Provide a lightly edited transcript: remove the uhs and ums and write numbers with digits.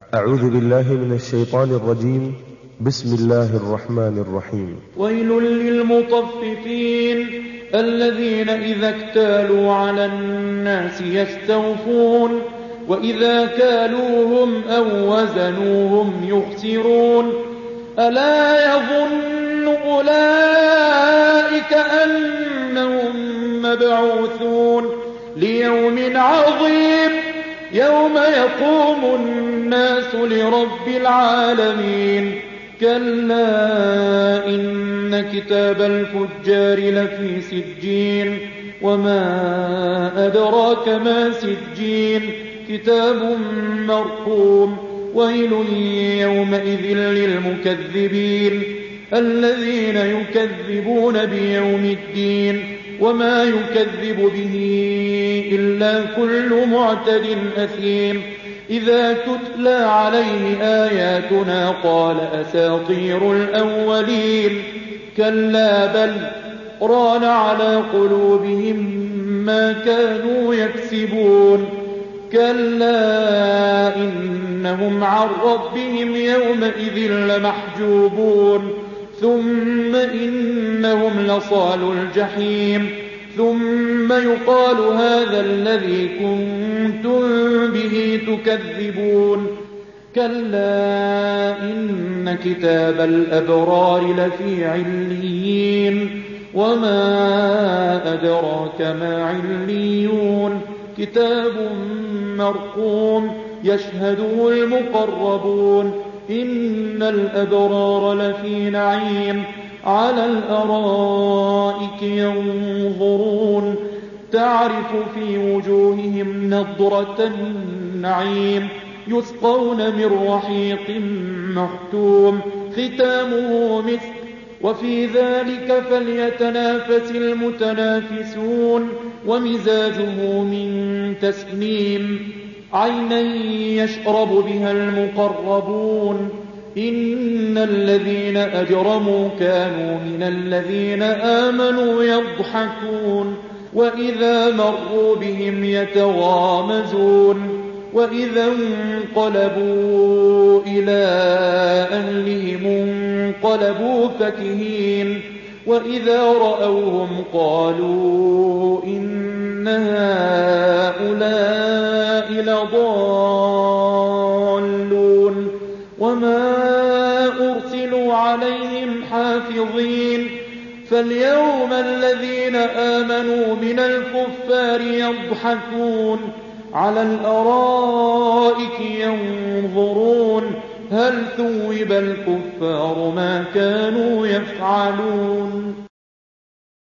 أعوذ بالله من الشيطان الرجيم. بسم الله الرحمن الرحيم. ويل للمطففين الذين إذا اكتالوا على الناس يستوفون وإذا كالوهم أو وزنوهم يخسرون ألا يظن أولئك أنهم مبعوثون ليوم عظيم يوم يقوم الناس لرب العالمين كلا إن كتاب الفجار لفي سجين وما أدراك ما سجين كتاب مرقوم ويل يومئذ للمكذبين الذين يكذبون بيوم الدين وما يكذب به إلا كل معتد أثيم إذا تتلى عليه آياتنا قال أساطير الأولين كلا بل ران على قلوبهم ما كانوا يكسبون كلا إنهم عن ربهم يومئذ لمحجوبون ثم إنهم لصالو الجحيم ثم يقال هذا الذي كنتم به تكذبون كلا إن كتاب الأبرار لفي عليين وما أدراك ما عليون كتاب مرقوم يشهده المقربون إن الأبرار لفي نعيم على الأرائك ينظرون تعرف في وجوههم نضرة النعيم يسقون من رحيق مختوم ختامه مسك وفي ذلك فليتنافس المتنافسون ومزاجه من تسنيم عينا يشرب بها المقربون إن الذين أجرموا كانوا من الذين آمنوا يضحكون وإذا مروا بهم يتغامزون وإذا انقلبوا إلى أهلهم انقلبوا فكهين وإذا رأوهم قالوا إن هؤلاء لضالون وما أرسلوا عليهم حافظين فاليوم الذين آمنوا من الكفار يضحكون على الأرائك ينظرون هل ثوب الكفار ما كانوا يفعلون